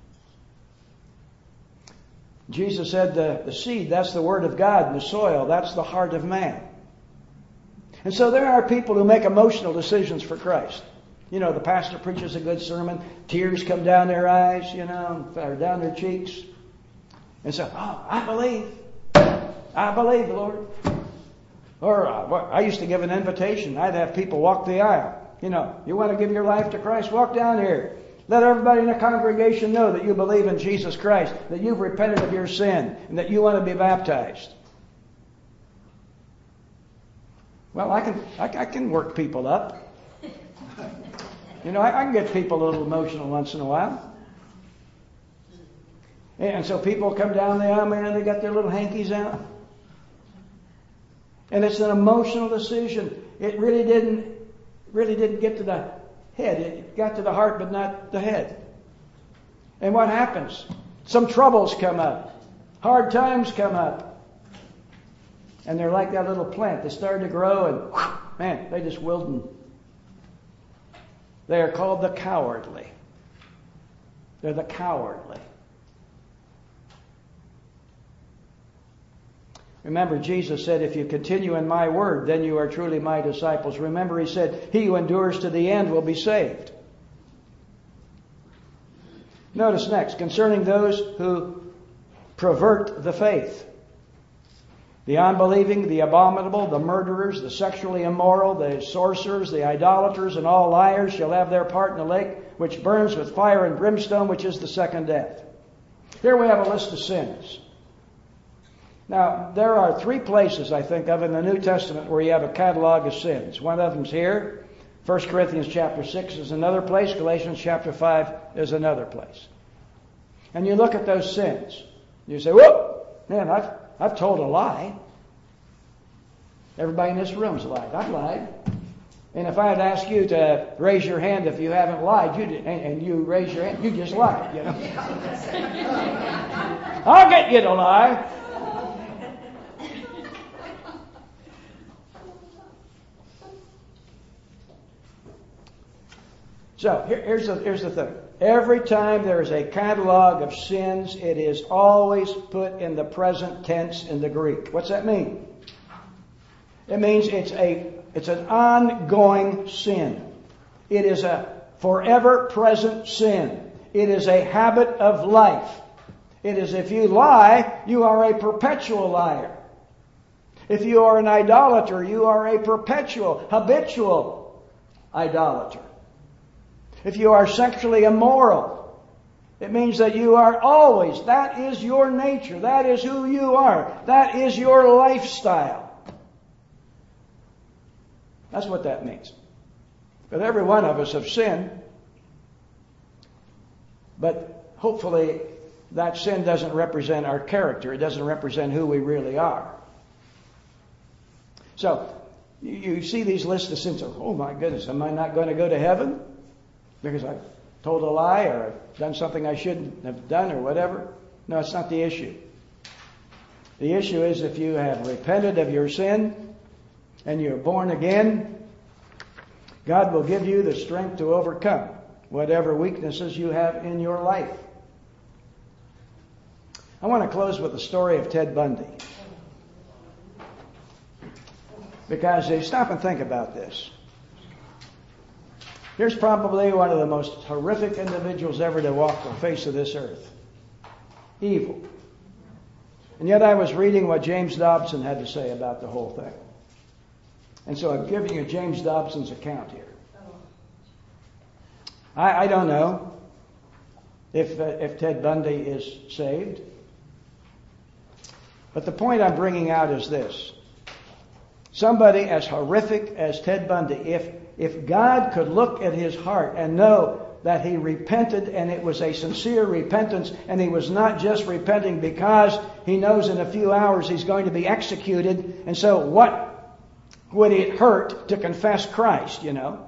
Jesus said the seed, that's the Word of God, and the soil, that's the heart of man. And so there are people who make emotional decisions for Christ. You know, the pastor preaches a good sermon, tears come down their eyes, or down their cheeks. And so, I believe, Lord. Or I used to give an invitation. I'd have people walk the aisle. You want to give your life to Christ? Walk down here. Let everybody in the congregation know that you believe in Jesus Christ, that you've repented of your sin, and that you want to be baptized. Well, I can work people up. I can get people a little emotional once in a while. And so people come down the aisle, man, they got their little hankies out. And it's an emotional decision. It really didn't get to the head. It got to the heart, but not the head. And what happens? Some troubles come up. Hard times come up. And they're like that little plant. They started to grow and, man, they just wilted. They are called the cowardly. They're the cowardly. Remember, Jesus said, if you continue in my word, then you are truly my disciples. Remember, he said, he who endures to the end will be saved. Notice next, concerning those who pervert the faith. The unbelieving, the abominable, the murderers, the sexually immoral, the sorcerers, the idolaters, and all liars shall have their part in the lake which burns with fire and brimstone, which is the second death. Here we have a list of sins. Now, there are 3 places, I think, of in the New Testament where you have a catalog of sins. One of them's here. 1 Corinthians chapter 6 is another place. Galatians chapter 5 is another place. And you look at those sins. You say, whoa, man, I've told a lie. Everybody in this room's lied. I've lied. And if I had asked you to raise your hand if you haven't lied, and you raise your hand, you just lied. I'll get you to lie. So here's the thing. Every time there is a catalog of sins, it is always put in the present tense in the Greek. What's that mean? It means it's an ongoing sin. It is a forever present sin. It is a habit of life. It is, if you lie, you are a perpetual liar. If you are an idolater, you are a perpetual, habitual idolater. If you are sexually immoral, it means that you are always, that is your nature, that is who you are, that is your lifestyle. That's what that means. But every one of us have sinned, but hopefully that sin doesn't represent our character, it doesn't represent who we really are. So, you see these lists of sins, oh my goodness, am I not going to go to heaven? Because I've told a lie or I've done something I shouldn't have done or whatever. No, it's not the issue. The issue is if you have repented of your sin and you're born again, God will give you the strength to overcome whatever weaknesses you have in your life. I want to close with the story of Ted Bundy. Because you stop and think about this. Here's probably one of the most horrific individuals ever to walk the face of this earth. Evil. And yet I was reading what James Dobson had to say about the whole thing. And so I'm giving you James Dobson's account here. I don't know if Ted Bundy is saved. But the point I'm bringing out is this. Somebody as horrific as Ted Bundy, if God could look at his heart and know that he repented and it was a sincere repentance and he was not just repenting because he knows in a few hours he's going to be executed, and so what would it hurt to confess Christ, you know?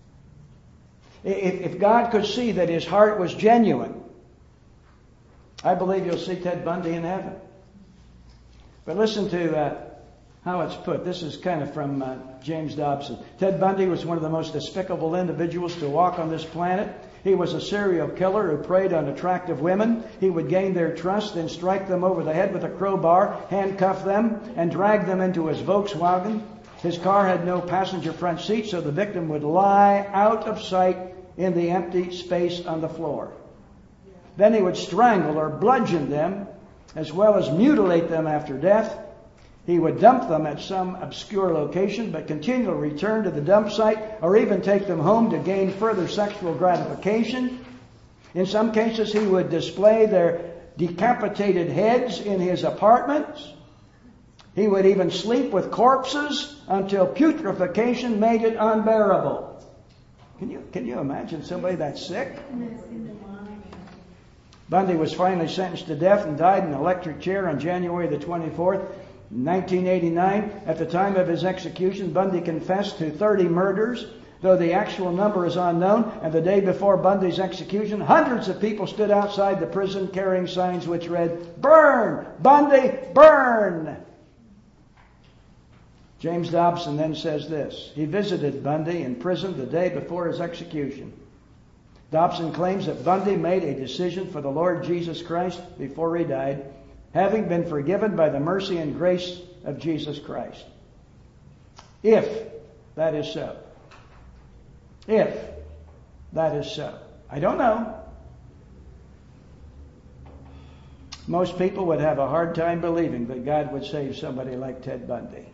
If God could see that his heart was genuine, I believe you'll see Ted Bundy in heaven. But listen to how it's put. This is kind of from James Dobson. Ted Bundy was one of the most despicable individuals to walk on this planet. He was a serial killer who preyed on attractive women. He would gain their trust, then strike them over the head with a crowbar, handcuff them, and drag them into his Volkswagen. His car had no passenger front seat, so the victim would lie out of sight in the empty space on the floor. Then he would strangle or bludgeon them, as well as mutilate them after death. He would dump them at some obscure location, but continually return to the dump site or even take them home to gain further sexual gratification. In some cases, he would display their decapitated heads in his apartments. He would even sleep with corpses until putrefaction made it unbearable. Can you imagine somebody that sick? Bundy was finally sentenced to death and died in an electric chair on January the 24th, 1989. At the time of his execution, Bundy confessed to 30 murders, though the actual number is unknown. And the day before Bundy's execution, hundreds of people stood outside the prison carrying signs which read, "Burn! Bundy, burn!" James Dobson then says this. He visited Bundy in prison the day before his execution. Dobson claims that Bundy made a decision for the Lord Jesus Christ before he died, having been forgiven by the mercy and grace of Jesus Christ. If that is so. If that is so. I don't know. Most people would have a hard time believing that God would save somebody like Ted Bundy.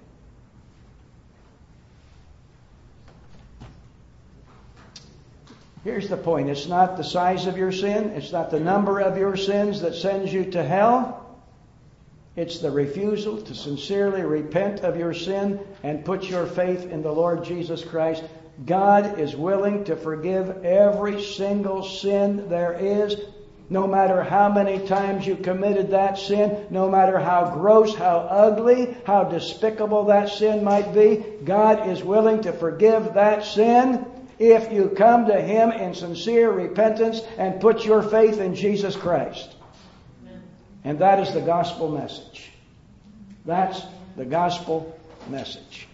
Here's the point. It's not the size of your sin. It's not the number of your sins that sends you to hell. It's the refusal to sincerely repent of your sin and put your faith in the Lord Jesus Christ. God is willing to forgive every single sin there is, no matter how many times you committed that sin, no matter how gross, how ugly, how despicable that sin might be. God is willing to forgive that sin if you come to Him in sincere repentance and put your faith in Jesus Christ. And that is the gospel message. That's the gospel message.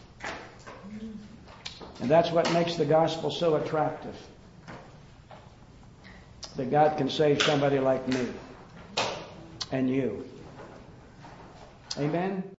And that's what makes the gospel so attractive. That God can save somebody like me and you. Amen?